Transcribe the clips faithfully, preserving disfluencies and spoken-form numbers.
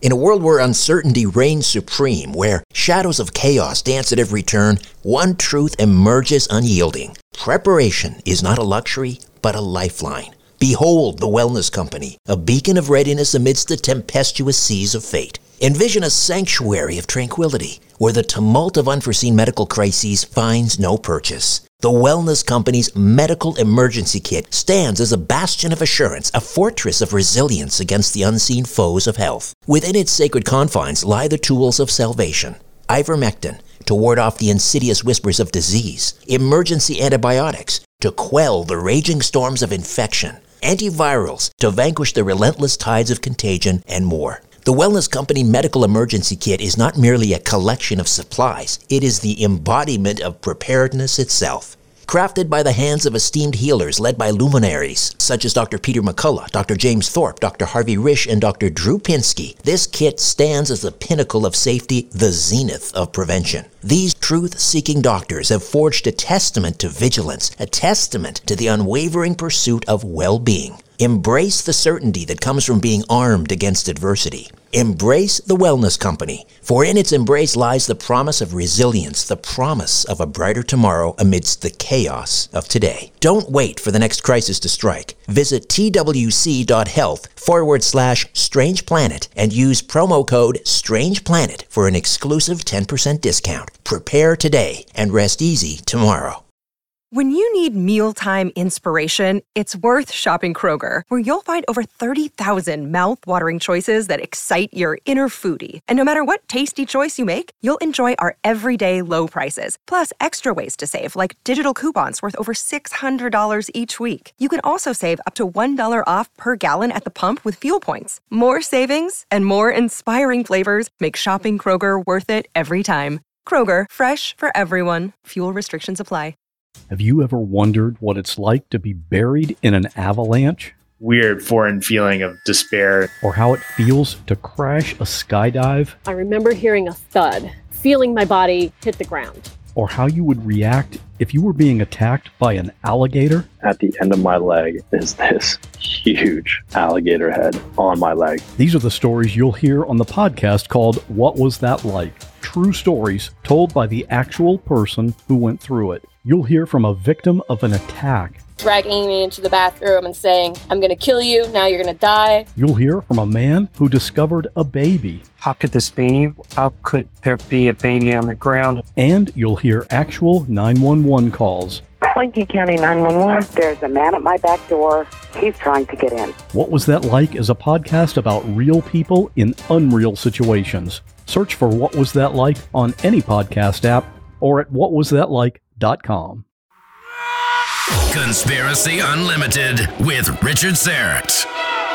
In a world where uncertainty reigns supreme, where shadows of chaos dance at every turn, one truth emerges unyielding. Preparation is not a luxury, but a lifeline. Behold the Wellness Company, a beacon of readiness amidst the tempestuous seas of fate. Envision a sanctuary of tranquility, where the tumult of unforeseen medical crises finds no purchase. The Wellness Company's Medical Emergency Kit stands as a bastion of assurance, a fortress of resilience against the unseen foes of health. Within its sacred confines lie the tools of salvation. Ivermectin, to ward off the insidious whispers of disease. Emergency antibiotics, to quell the raging storms of infection. Antivirals, to vanquish the relentless tides of contagion, and more. The Wellness Company Medical Emergency Kit is not merely a collection of supplies. It is the embodiment of preparedness itself. Crafted by the hands of esteemed healers led by luminaries such as Doctor Peter McCullough, Doctor James Thorpe, Doctor Harvey Risch, and Doctor Drew Pinsky, this kit stands as the pinnacle of safety, the zenith of prevention. These truth-seeking doctors have forged a testament to vigilance, a testament to the unwavering pursuit of well-being. Embrace the certainty that comes from being armed against adversity. Embrace the Wellness Company, for in its embrace lies the promise of resilience, the promise of a brighter tomorrow amidst the chaos of today. Don't wait for the next crisis to strike. Visit twc.health forward slash Strange Planet and use promo code Strange Planet for an exclusive ten percent discount. Prepare today and rest easy tomorrow. When you need mealtime inspiration, it's worth shopping Kroger, where you'll find over thirty thousand mouth-watering choices that excite your inner foodie. And no matter what tasty choice you make, you'll enjoy our everyday low prices, plus extra ways to save, like digital coupons worth over six hundred dollars each week. You can also save up to one dollar off per gallon at the pump with fuel points. More savings and more inspiring flavors make shopping Kroger worth it every time. Kroger, fresh for everyone. Fuel restrictions apply. Have you ever wondered what it's like to be buried in an avalanche? Weird foreign feeling of despair. Or how it feels to crash a skydive? I remember hearing a thud, feeling my body hit the ground. Or how you would react if you were being attacked by an alligator? At the end of my leg is this huge alligator head on my leg. These are the stories you'll hear on the podcast called What Was That Like? True stories told by the actual person who went through it. You'll hear from a victim of an attack. Dragging me into the bathroom and saying, I'm going to kill you, now you're going to die. You'll hear from a man who discovered a baby. How could this be? How could there be a baby on the ground? And you'll hear actual nine one one calls. Lincoln County nine one one. There's a man at my back door. He's trying to get in. What Was That Like is a podcast about real people in unreal situations. Search for What Was That Like on any podcast app or at what was that like dot com. Conspiracy Unlimited with Richard Syrett.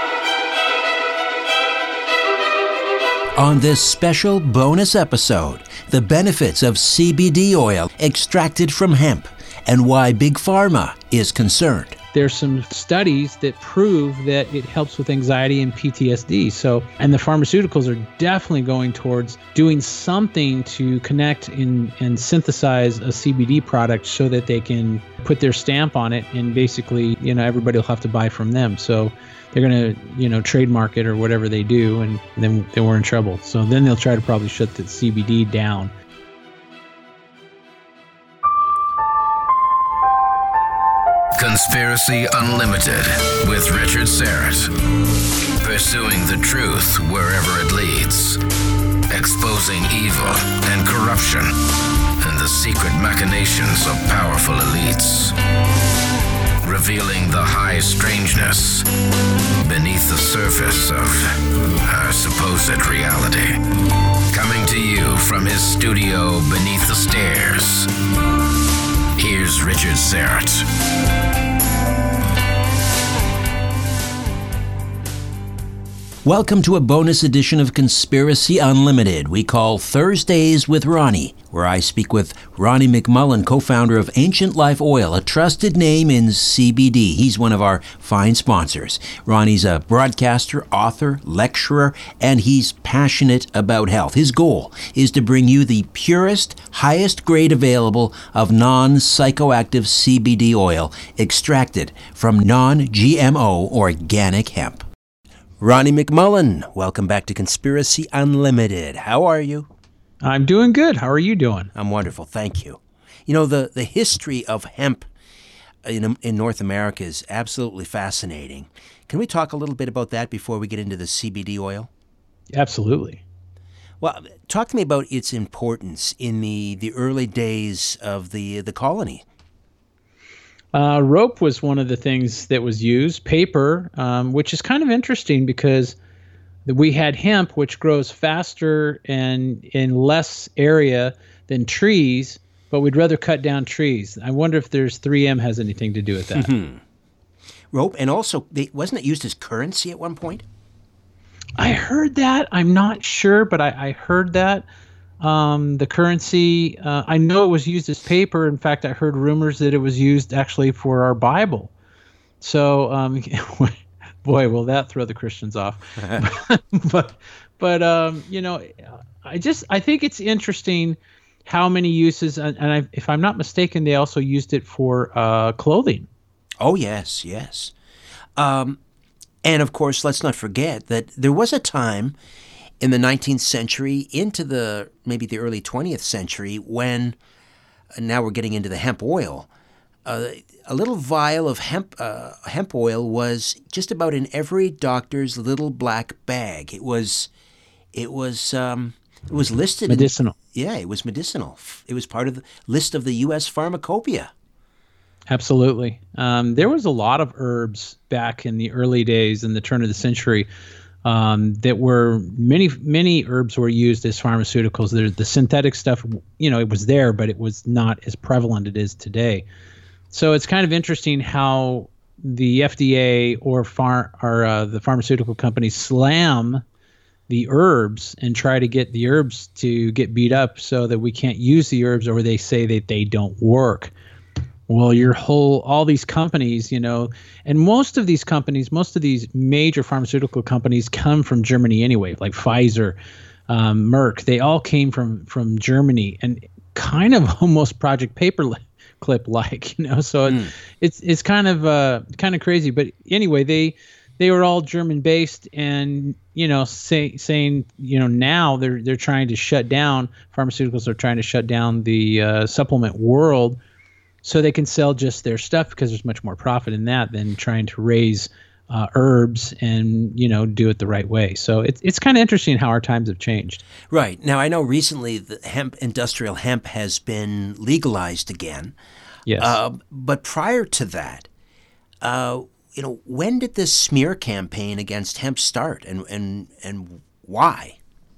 On this special bonus episode, the benefits of C B D oil extracted from hemp and why Big Pharma is concerned. There's some studies that prove that it helps with anxiety and P T S D. So, and the pharmaceuticals are definitely going towards doing something to connect in, and synthesize a C B D product so that they can put their stamp on it, and basically, you know, everybody will have to buy from them. So they're going to, you know, trademark it or whatever they do, and then, then we're in trouble. So then they'll try to probably shut the C B D down. Conspiracy Unlimited with Richard Syrett. Pursuing the truth wherever it leads. Exposing evil and corruption and the secret machinations of powerful elites. Revealing the high strangeness beneath the surface of our supposed reality. Coming to you from his studio beneath the stairs. Here's Richard Syrett. Welcome to a bonus edition of Conspiracy Unlimited we call Thursdays with Ronnie, where I speak with Ronnie McMullen, co-founder of Ancient Life Oil, a trusted name in C B D. He's one of our fine sponsors. Ronnie's a broadcaster, author, lecturer, and he's passionate about health. His goal is to bring you the purest, highest grade available of non-psychoactive C B D oil extracted from non G M O organic hemp. Ronnie McMullen, welcome back to Conspiracy Unlimited. How are you? I'm doing good. How are you doing? I'm wonderful, thank you. You know, the, the history of hemp in, in North America is absolutely fascinating. Can we talk a little bit about that before we get into the C B D oil? Absolutely. Well, talk to me about its importance in the, the early days of the the colony. Uh, rope was one of the things that was used. Paper, um, which is kind of interesting because we had hemp, which grows faster and in less area than trees, but we'd rather cut down trees. I wonder if there's three M has anything to do with that. Mm-hmm. Rope, and also, they, wasn't it used as currency at one point? I heard that. I'm not sure, but I, I heard that. Um, the currency, uh, I know it was used as paper. In fact, I heard rumors that it was used actually for our Bible. So, um, boy, will that throw the Christians off. but, but um, you know, I just, I think it's interesting how many uses, and, and I, if I'm not mistaken, they also used it for uh, clothing. Oh, yes, yes. Um, and, of course, let's not forget that there was a time in the nineteenth century into the maybe the early twentieth century when, uh, now we're getting into the hemp oil, uh, a little vial of hemp uh, hemp oil was just about in every doctor's little black bag. It was, it was, um, it was listed medicinal. In, yeah, it was medicinal. It was part of the list of the U S Pharmacopoeia. Absolutely. Um, there was a lot of herbs back in the early days in the turn of the century. Um, that were many, many herbs were used as pharmaceuticals. There's the synthetic stuff, you know, it was there, but it was not as prevalent as it is today. So it's kind of interesting how the F D A or far or uh, the pharmaceutical companies slam the herbs and try to get the herbs to get beat up so that we can't use the herbs, or they say that they don't work. Well, your whole, all these companies, you know, and most of these companies, most of these major pharmaceutical companies come from Germany anyway, like Pfizer, um, Merck, they all came from, from Germany, and kind of almost Project Paperclip like, you know, so mm. it, it's, it's kind of, uh, kind of crazy. But anyway, they, they were all German based, and, you know, say, saying, you know, now they're, they're trying to shut down, pharmaceuticals are trying to shut down the uh, supplement world, so they can sell just their stuff because there's much more profit in that than trying to raise uh, herbs and, you know, do it the right way. So it's it's kind of interesting how our times have changed. Right. Now, I know recently the hemp, industrial hemp has been legalized again. Yes. Uh, but prior to that, uh, you know, when did this smear campaign against hemp start, and and, and why?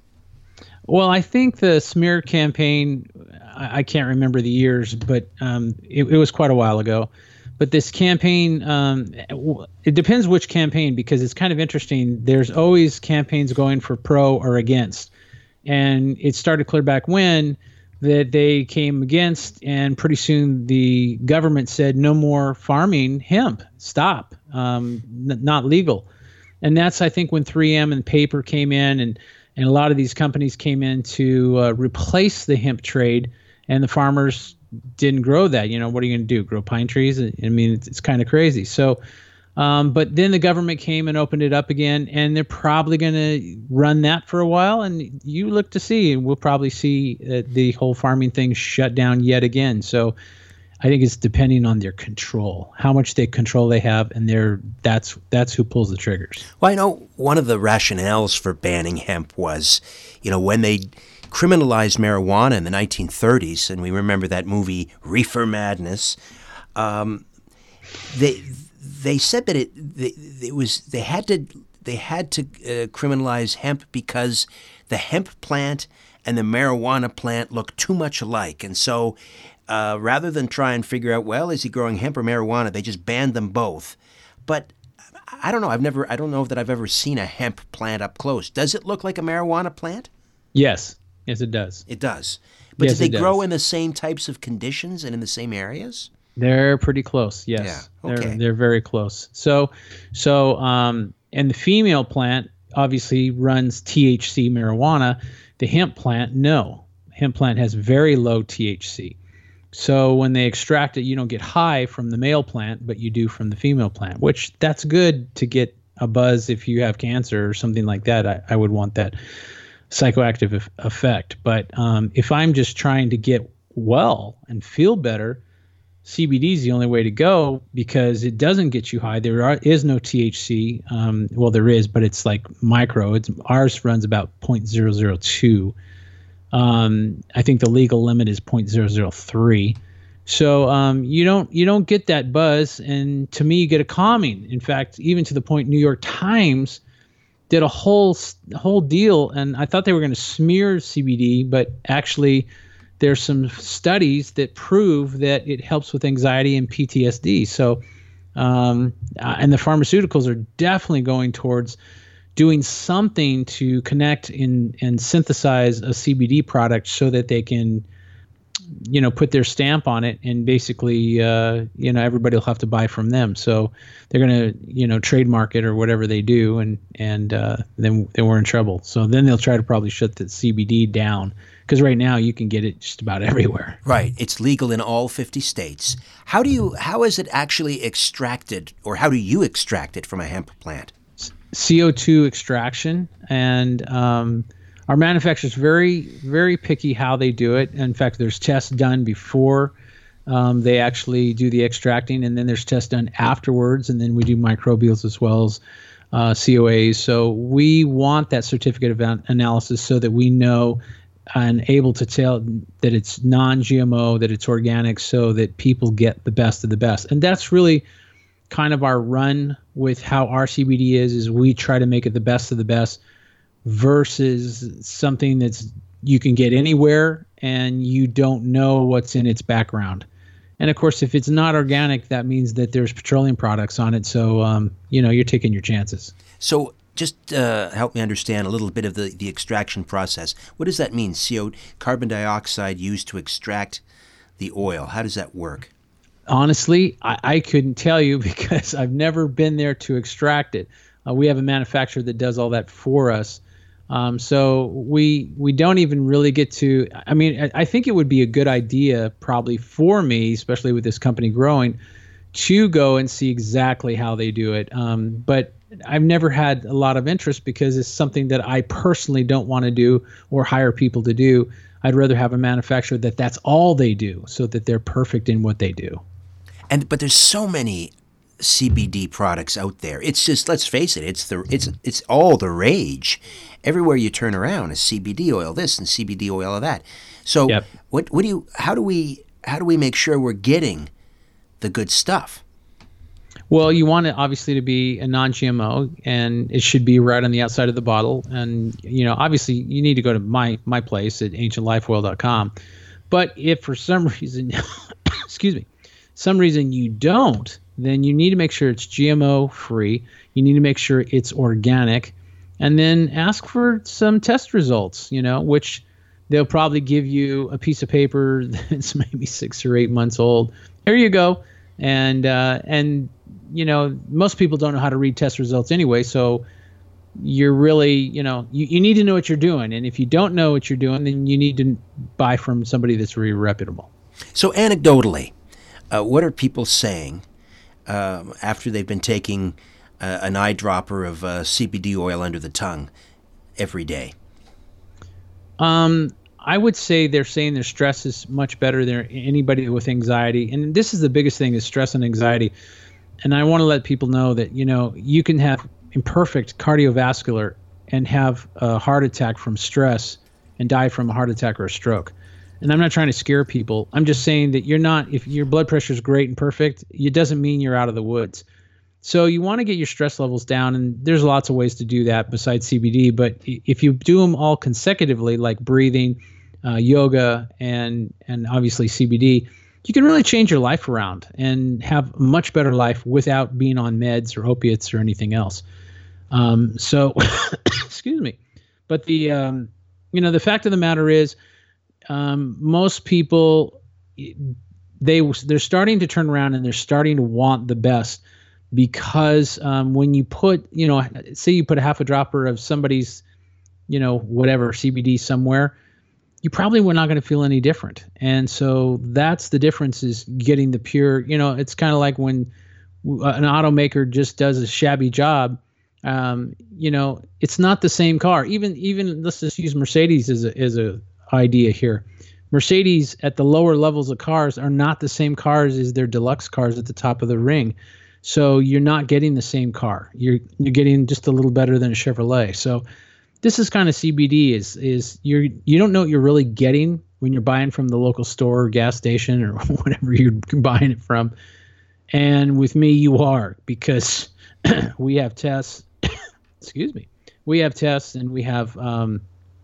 Well, I think the smear campaign, I, I can't remember the years, but um, it, it was quite a while ago. But this campaign, um, it depends which campaign, because it's kind of interesting. There's always campaigns going for pro or against. And it started clear back when that they came against, and pretty soon the government said no more farming hemp, stop, um, n- not legal. And that's, I think, when three M and paper came in, and And a lot of these companies came in to uh, replace the hemp trade, and the farmers didn't grow that. You know, what are you going to do? Grow pine trees? I mean, it's, it's kind of crazy. So, um, but then the government came and opened it up again, and they're probably going to run that for a while. And you look to see, and we'll probably see uh, the whole farming thing shut down yet again. So I think it's depending on their control, how much they control they have, and they're, that's that's who pulls the triggers. Well, I know one of the rationales for banning hemp was, you know, when they criminalized marijuana in the nineteen thirties, and we remember that movie Reefer Madness, um, they they said that it it was they had to they had to uh, criminalize hemp because the hemp plant and the marijuana plant look too much alike, and so. Uh, rather than try and figure out, well, is he growing hemp or marijuana, they just banned them both. But I don't know. I've never. I don't know that I've ever seen a hemp plant up close. Does it look like a marijuana plant? Yes. Yes, it does. It does. But yes, do they it grow does. in the same types of conditions and in the same areas? They're pretty close. Yes. Yeah. Okay. They're they're very close. So, so um, and the female plant obviously runs T H C marijuana. The hemp plant, no. Hemp plant has very low T H C. So when they extract it, you don't get high from the male plant, but you do from the female plant, which that's good to get a buzz if you have cancer or something like that, I, I would want that psychoactive ef- effect. But um, if I'm just trying to get well and feel better, C B D is the only way to go because it doesn't get you high. There are, is no T H C. Um, well, there is, but it's like micro. It's ours runs about zero point zero zero two. Um, I think the legal limit is zero point zero zero three. So um, you don't you don't get that buzz, and to me, you get a calming. In fact, even to the point New York Times did a whole whole deal, and I thought they were going to smear C B D, but actually, there's some studies that prove that it helps with anxiety and P T S D. So, um, uh, and the pharmaceuticals are definitely going towards doing something to connect in and synthesize a C B D product so that they can, you know, put their stamp on it, and basically, uh, you know, everybody will have to buy from them. So they're going to, you know, trademark it or whatever they do, and and uh, then then we're in trouble. So then they'll try to probably shut the C B D down, because right now you can get it just about everywhere. Right, it's legal in all fifty states. How do you how is it actually extracted, or how do you extract it from a hemp plant? C O two extraction, and um, our manufacturer's very, very picky how they do it. In fact, there's tests done before um, they actually do the extracting, and then there's tests done afterwards, and then we do microbials as well as uh, C O As. So we want that certificate of an- analysis so that we know and able to tell that it's non-G M O, that it's organic, so that people get the best of the best. And that's really kind of our run with how our C B D is, is we try to make it the best of the best versus something that's you can get anywhere and you don't know what's in its background. And of course, if it's not organic, that means that there's petroleum products on it. So, um, you know, you're taking your chances. So just uh, help me understand a little bit of the, the extraction process. What does that mean? C O, carbon dioxide used to extract the oil. How does that work? Honestly, I, I couldn't tell you because I've never been there to extract it. Uh, we have a manufacturer that does all that for us. Um, so we we don't even really get to, I mean, I, I think it would be a good idea probably for me, especially with this company growing, to go and see exactly how they do it. Um, but I've never had a lot of interest because it's something that I personally don't want to do or hire people to do. I'd rather have a manufacturer that that's all they do so that they're perfect in what they do. And but there's so many C B D products out there. It's just, let's face it, it's the it's it's all the rage. Everywhere you turn around is C B D oil this and C B D oil that. So yep. what what do you how do we how do we make sure we're getting the good stuff? Well, you want it obviously to be a non-G M O, and it should be right on the outside of the bottle. And you know, obviously, you need to go to my my place at ancient life oil dot com. But if for some reason, excuse me, some reason you don't, then you need to make sure it's G M O free. You need to make sure it's organic, and then ask for some test results. You know, which they'll probably give you a piece of paper that's maybe six or eight months old. Here you go, and uh, and. You know, most people don't know how to read test results anyway, so you're really, you know, you, you need to know what you're doing. And if you don't know what you're doing, then you need to buy from somebody that's really reputable. So anecdotally, uh, what are people saying uh, after they've been taking uh, an eyedropper of uh, C B D oil under the tongue every day? Um, I would say they're saying their stress is much better than anybody with anxiety. And this is the biggest thing, is stress and anxiety. And I want to let people know that, you know, you can have imperfect cardiovascular and have a heart attack from stress and die from a heart attack or a stroke. And I'm not trying to scare people. I'm just saying that you're not, if your blood pressure is great and perfect, it doesn't mean you're out of the woods. So you want to get your stress levels down, and there's lots of ways to do that besides C B D. But if you do them all consecutively, like breathing, uh, yoga, and and obviously C B D, you can really change your life around and have a much better life without being on meds or opiates or anything else. Um, so, excuse me. But the, um, you know, the fact of the matter is, um, most people, they, they're starting to turn around and they're starting to want the best, because um, when you put, you know, say you put a half a dropper of somebody's, you know, whatever, C B D somewhere, you probably were not going to feel any different. And so that's the difference, is getting the pure, you know, it's kind of like when an automaker just does a shabby job Um, you know, it's not the same car. Even even let's just use Mercedes as a as a idea here. Mercedes at the lower levels of cars are not the same cars as their deluxe cars at the top of the ring. So you're not getting the same car. You're you're getting just a little better than a Chevrolet. So this is kind of C B D is is you're you don't know what you're really getting when you're buying from the local store or gas station or whatever you're buying it from. And with me, you are, because we have tests. Excuse me. We have tests and we have um,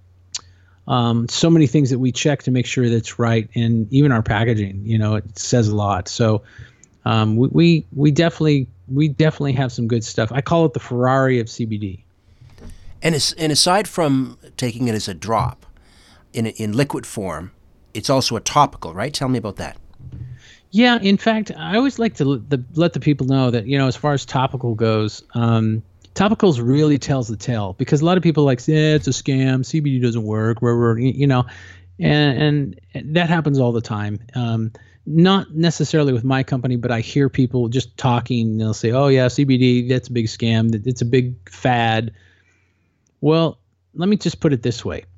um, so many things that we check to make sure that's right. And even our packaging, you know, it says a lot. So um, we, we we definitely we definitely have some good stuff. I call it the Ferrari of C B D. And as, and aside from taking it as a drop in in liquid form, it's also a topical, right? Tell me about that. Yeah, in fact, I always like to let the, let the people know that, you know, as far as topical goes, um, topicals really tells the tale, because a lot of people like say, eh, it's a scam, C B D doesn't work, where we're, you know, and, and that happens all the time. Um, not necessarily with my company, but I hear people just talking, and they'll say, oh yeah, C B D, that's a big scam, it's a big fad. Well, let me just put it this way.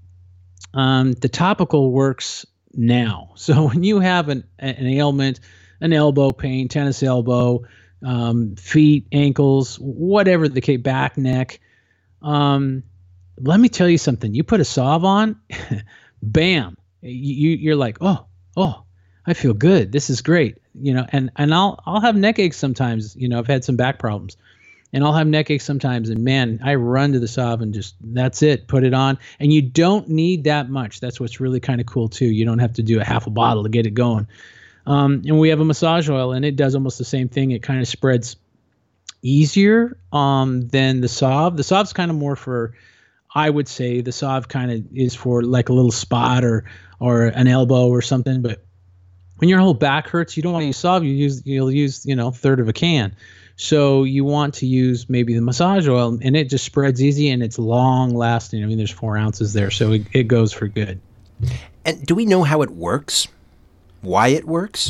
Um, the topical works now. So when you have an, an ailment, an elbow pain, tennis elbow, um, feet, ankles, whatever the case, back, neck, um, let me tell you something. You put a salve on, bam, you, you're like, oh, oh, I feel good. This is great. You know, and, and I'll, I'll have neck aches sometimes. You know, I've had some back problems. And I'll have neck aches sometimes, and man, I run to the salve and just, that's it, put it on. And you don't need that much. That's what's really kind of cool too. You don't have to do a half a bottle to get it going. Um, and we have a massage oil, and it does almost the same thing. It kind of spreads easier um, than the salve. The salve's kind of more for, I would say, the salve kind of is for like a little spot or or an elbow or something. But when your whole back hurts, you don't want to use salve. You use you'll use you know a third of a can. So you want to use maybe the massage oil, and it just spreads easy and it's long lasting. I mean, there's four ounces there, so it, it goes for good. And do we know how it works? Why it works?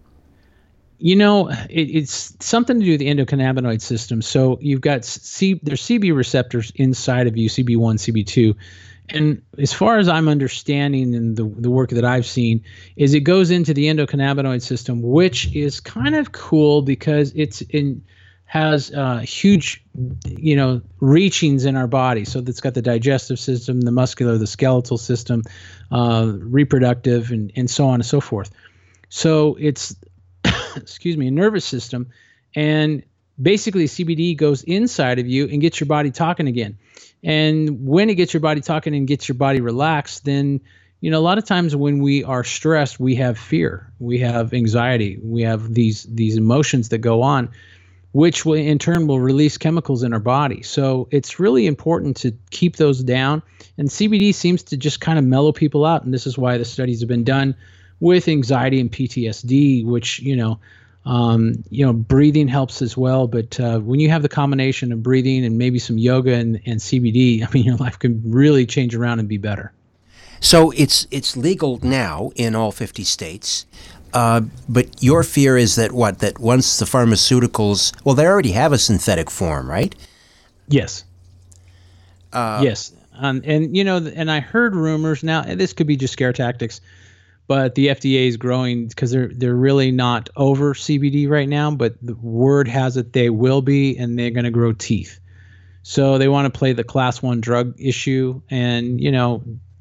You know, it, it's something to do with the endocannabinoid system. So you've got C, there's C B receptors inside of you, C B one, C B two. And as far as I'm understanding in the, the work that I've seen, is it goes into the endocannabinoid system, which is kind of cool because it's in has uh, huge, you know, reachings in our body. So it's got the digestive system, the muscular, the skeletal system, uh, reproductive, and, and so on and so forth. So it's, excuse me, a nervous system. And basically C B D goes inside of you and gets your body talking again. And when it gets your body talking and gets your body relaxed, then, you know, a lot of times when we are stressed, we have fear, we have anxiety, we have these these emotions that go on, which will in turn will release chemicals in our body. So it's really important to keep those down. And C B D seems to just kind of mellow people out. And this is why the studies have been done with anxiety and P T S D, which, you know, Um, you know, breathing helps as well. But uh, when you have the combination of breathing and maybe some yoga and, and C B D, I mean, your life can really change around and be better. So it's it's legal now in all fifty states. Uh, but your fear is that what? That once the pharmaceuticals, well, they already have a synthetic form, right? Yes. Uh, yes. Um, and, you know, and I heard rumors now, and this could be just scare tactics, but the F D A is growing because they're they're really not over C B D right now, but the word has it they will be, and they're going to grow teeth. So they want to play the class one drug issue, and you know,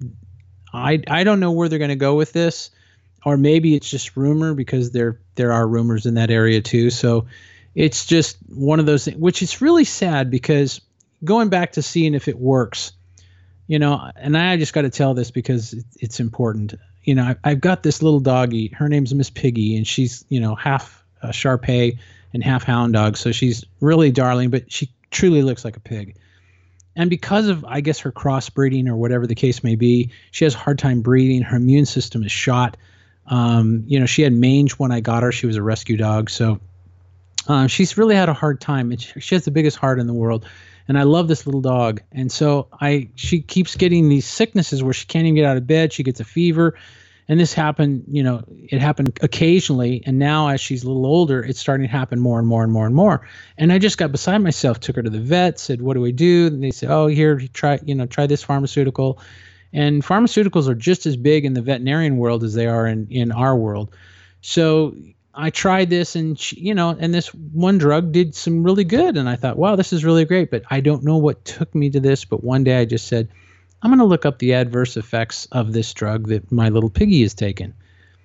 I I don't know where they're going to go with this, or maybe it's just rumor because there there are rumors in that area too. So it's just one of those things, which is really sad because going back to seeing if it works, you know, and I just got to tell this because it's important. You know, I've got this little doggie. Her name's Miss Piggy, and she's, you know, half a Shar-Pei and half hound dog. So she's really darling, but she truly looks like a pig. And because of, I guess, her crossbreeding or whatever the case may be, she has a hard time breathing. Her immune system is shot. Um, you know, she had mange when I got her. She was a rescue dog. So um, she's really had a hard time. And she, she has the biggest heart in the world. And I love this little dog. And so I, she keeps getting these sicknesses where she can't even get out of bed. She gets a fever. And this happened, you know, it happened occasionally. And now as she's a little older, it's starting to happen more and more and more and more. And I just got beside myself, took her to the vet, said, what do we do? And they said, oh, here, try, you know, try this pharmaceutical. And pharmaceuticals are just as big in the veterinarian world as they are in, in our world. So I tried this and, she, you know, and this one drug did some really good. And I thought, wow, this is really great. But I don't know what took me to this. But one day I just said, I'm going to look up the adverse effects of this drug that my little piggy has taken.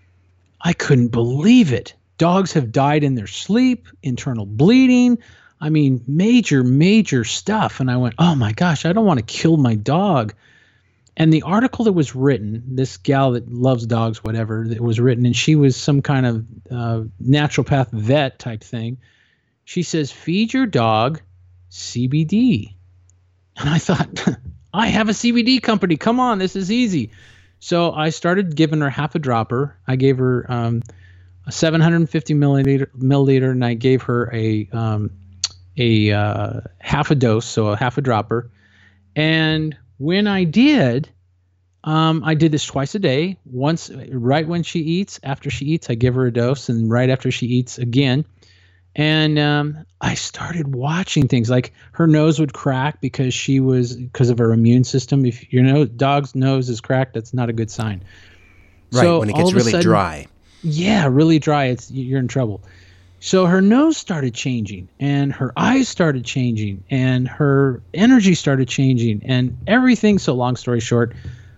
I couldn't believe it. Dogs have died in their sleep, internal bleeding. I mean, major, major stuff. And I went, oh my gosh, I don't want to kill my dog. And the article that was written, this gal that loves dogs, whatever, that was written, and she was some kind of uh, naturopath vet type thing. She says, feed your dog C B D. And I thought, I have a C B D company. Come on, this is easy. So I started giving her half a dropper. I gave her um, a seven hundred fifty milliliter, milliliter, and I gave her a um, a uh, half a dose, so a half a dropper. And when I did, um, I did this twice a day. Once, right when she eats, after she eats, I give her a dose, and right after she eats again. And um, I started watching things like her nose would crack because she was because of her immune system. If your know, dog's nose is cracked, that's not a good sign. Right, so when it gets really sudden, dry. Yeah, really dry. It's you're in trouble. So her nose started changing, and her eyes started changing, and her energy started changing, and everything. So long story short,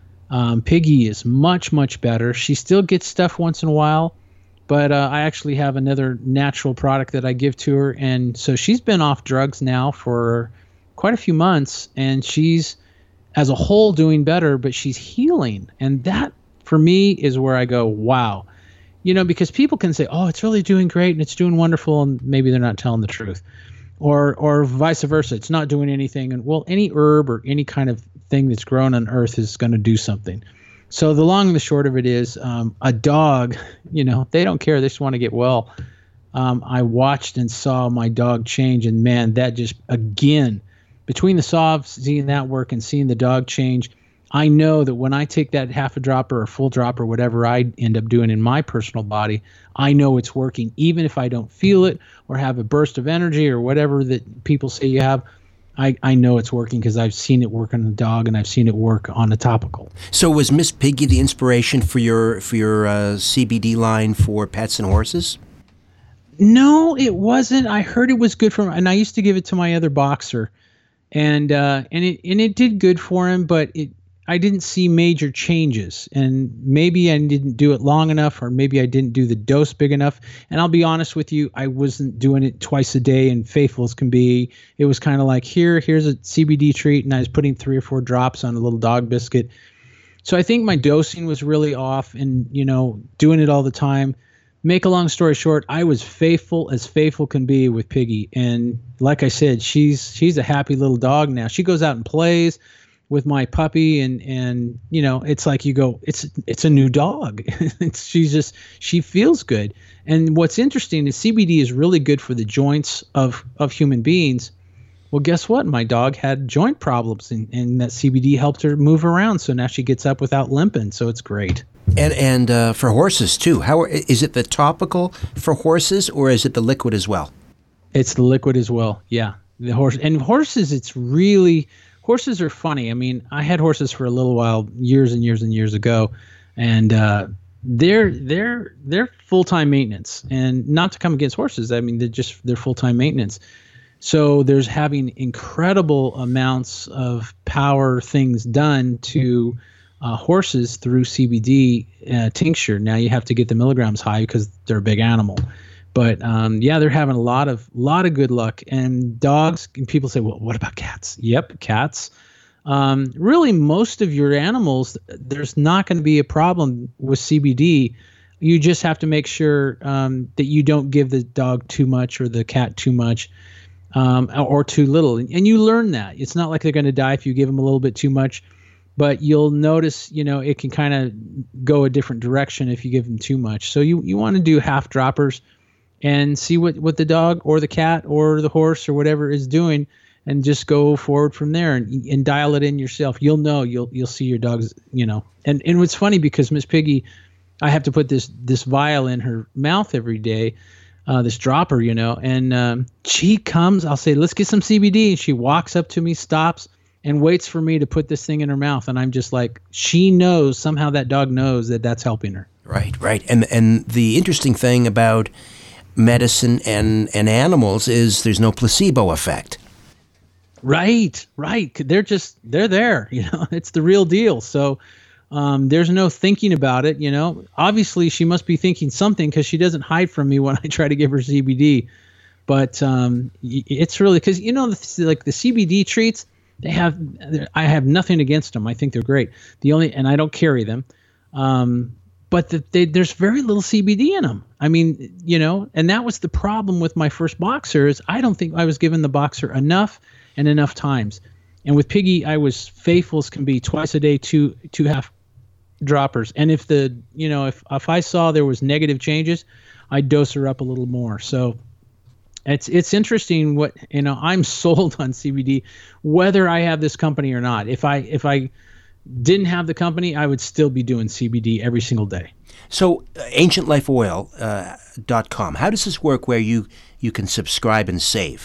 um, Piggy is much, much better. She still gets stuff once in a while, but uh, I actually have another natural product that I give to her. And so she's been off drugs now for quite a few months, and she's, as a whole, doing better, but she's healing. And that, for me, is where I go, wow. You know, because people can say, oh, it's really doing great and it's doing wonderful, and maybe they're not telling the truth. Or or vice versa, it's not doing anything. And well, any herb or any kind of thing that's grown on earth is going to do something. So the long and the short of it is, um, a dog, you know, they don't care. They just want to get well. Um, I watched and saw my dog change, and man, that just, again, between the saw, seeing that work and seeing the dog change, I know that when I take that half a dropper or full drop or whatever I end up doing in my personal body, I know it's working. Even if I don't feel it or have a burst of energy or whatever that people say you have, I, I know it's working because I've seen it work on the dog and I've seen it work on a topical. So was Miss Piggy the inspiration for your for your uh, C B D line for pets and horses? No, it wasn't. I heard it was good for him, and I used to give it to my other boxer, and uh, and it and it did good for him, but it. I didn't see major changes, and maybe I didn't do it long enough, or maybe I didn't do the dose big enough. And I'll be honest with you, I wasn't doing it twice a day and faithful as can be. It was kind of like, here, here's a C B D treat, and I was putting three or four drops on a little dog biscuit. So I think my dosing was really off, and, you know, doing it all the time. Make a long story short, I was faithful as faithful can be with Piggy. And like I said, she's she's a happy little dog now. She goes out and plays with my puppy, and and you know, it's like you go, it's it's a new dog. it's, she's just she feels good. And what's interesting is C B D is really good for the joints of of human beings. Well, guess what? My dog had joint problems, and, and that C B D helped her move around. So now she gets up without limping. So it's great. And and uh, for horses too. How is it the topical for horses, or is it the liquid as well? It's the liquid as well. Yeah, the horse and horses. It's really. Horses are funny. I mean, I had horses for a little while, years and years and years ago, and uh, they're they're they're full time maintenance. And not to come against horses, I mean, they're just they're full time maintenance. So there's having incredible amounts of power things done to uh, horses through C B D uh, tincture. Now you have to get the milligrams high because they're a big animal. But um, yeah, they're having a lot of lot of good luck. And dogs, and people say, well, what about cats? Yep, cats. Um, really, most of your animals, there's not going to be a problem with C B D. You just have to make sure um, that you don't give the dog too much or the cat too much um, or too little. And you learn that. It's not like they're going to die if you give them a little bit too much. But you'll notice, you know, it can kind of go a different direction if you give them too much. So you, you want to do half droppers and see what, what the dog or the cat or the horse or whatever is doing, and just go forward from there and, and dial it in yourself. You'll know, you'll you'll see your dog's, you know. And and what's funny, because Miss Piggy, I have to put this this vial in her mouth every day, uh, this dropper, you know. And um, she comes, I'll say, let's get some C B D. And she walks up to me, stops, and waits for me to put this thing in her mouth. And I'm just like, she knows, somehow that dog knows that that's helping her. Right, right. And and the interesting thing about medicine and, and animals is there's no placebo effect. Right, right. They're just, they're there, you know, it's the real deal. So um, there's no thinking about it, you know. Obviously, she must be thinking something because she doesn't hide from me when I try to give her C B D. But um, it's really, because, you know, like the C B D treats, they have, I have nothing against them. I think they're great. The only, and I don't carry them. Um, but the, they, there's very little C B D in them. I mean, you know, and that was the problem with my first boxer is I don't think I was giving the boxer enough and enough times. And with Piggy, I was faithful as can be, twice a day, two two half droppers. And if the, you know, if if I saw there was negative changes, I'd dose her up a little more. So it's it's interesting what, you know, I'm sold on C B D, whether I have this company or not. If I if I didn't have the company, I would still be doing C B D every single day. So uh, ancient life oil dot com, uh, how does this work where you, you can subscribe and save?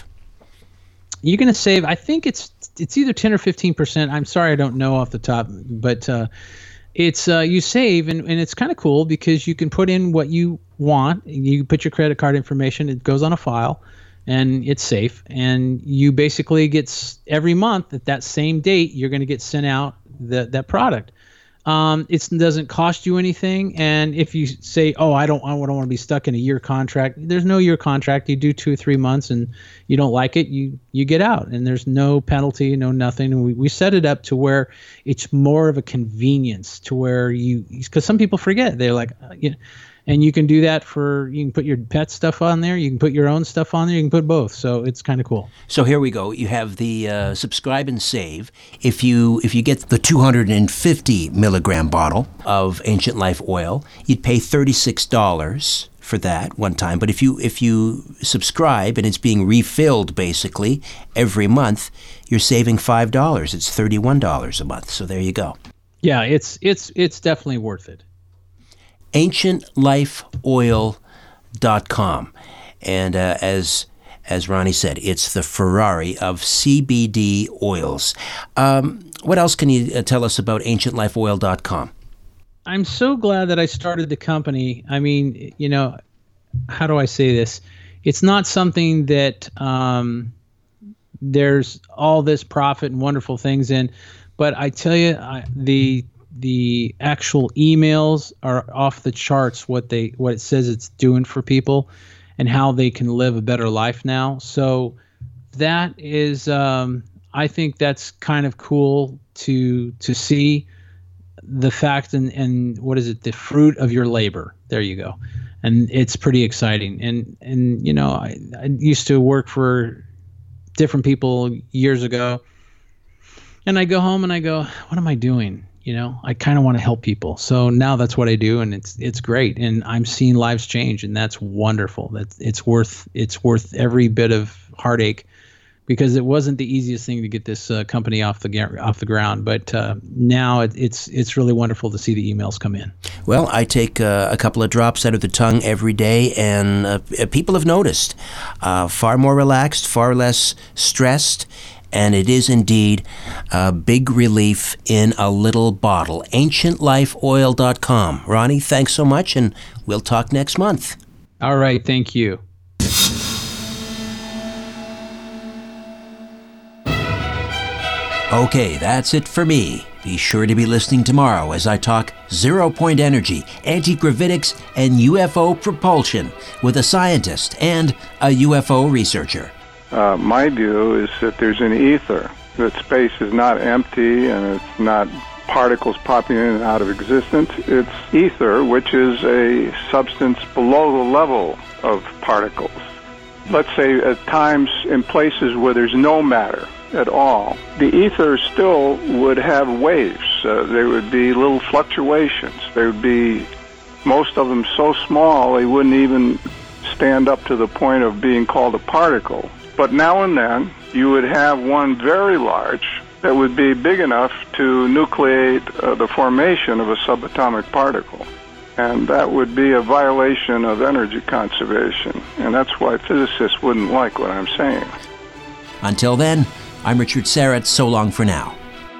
You're going to save, I think it's it's either ten or fifteen percent. I'm sorry, I don't know off the top, but uh, it's uh, you save, and, and it's kind of cool because you can put in what you want. You put your credit card information, it goes on a file, and it's safe. And you basically get, every month at that same date, you're going to get sent out the, that product. Um, it doesn't cost you anything. And if you say, oh, I don't, I don't want to be stuck in a year contract, there's no year contract. You do two or three months and you don't like it, you, you get out, and there's no penalty, no nothing. And we, we set it up to where it's more of a convenience to where you, because some people forget, they're like, uh, you know, and you can do that for, you can put your pet stuff on there, you can put your own stuff on there, you can put both. So it's kind of cool. So here we go. You have the uh, subscribe and save. If you if you get the two hundred fifty milligram bottle of Ancient Life oil, you'd pay thirty-six dollars for that one time. But if you if you subscribe and it's being refilled basically every month, you're saving five dollars. It's thirty-one dollars a month. So there you go. Yeah, it's it's it's definitely worth it. ancient life oil dot com. And uh, as as Ronnie said, it's the Ferrari of C B D oils. Um, what else can you uh, tell us about ancient life oil dot com? I'm so glad that I started the company. I mean, you know, how do I say this? It's not something that um, there's all this profit and wonderful things in, but I tell you, I, the the actual emails are off the charts, what they what it says it's doing for people and how they can live a better life now. So that is um, I think that's kind of cool to to see the fact and, and what is it, the fruit of your labor. There you go. And it's pretty exciting. And and you know, I, I used to work for different people years ago, and I go home and I go, what am I doing? You know, I kind of want to help people. So now that's what I do, and it's it's great. And I'm seeing lives change, and that's wonderful. That's it's worth it's worth every bit of heartache, because it wasn't the easiest thing to get this uh, company off the off the ground. But uh, now it, it's it's really wonderful to see the emails come in. Well, I take uh, a couple of drops out of the tongue every day, and uh, people have noticed. Uh, far more relaxed, far less stressed. And it is indeed a big relief in a little bottle. ancient life oil dot com. Ronnie, thanks so much, and we'll talk next month. All right, thank you. Okay, that's it for me. Be sure to be listening tomorrow as I talk zero-point energy, anti-gravitics, and U F O propulsion with a scientist and a U F O researcher. Uh, my view is that there's an ether, that space is not empty and it's not particles popping in and out of existence. It's ether, which is a substance below the level of particles. Let's say at times in places where there's no matter at all, the ether still would have waves. Uh, there would be little fluctuations. There would be, most of them so small they wouldn't even stand up to the point of being called a particle. But now and then, you would have one very large that would be big enough to nucleate uh, the formation of a subatomic particle. And that would be a violation of energy conservation. And that's why physicists wouldn't like what I'm saying. Until then, I'm Richard Syrett. So long for now.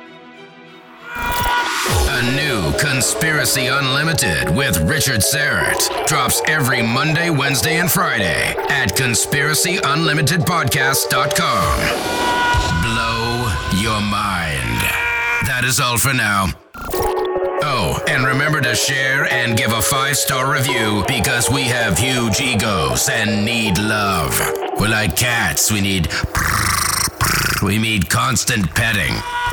A new Conspiracy Unlimited with Richard Syrett drops every Monday, Wednesday, and Friday at conspiracy unlimited podcast dot com. Blow your mind. That is all for now. Oh, and remember to share and give a five-star review because we have huge egos and need love. We're like cats. We need... We need constant petting.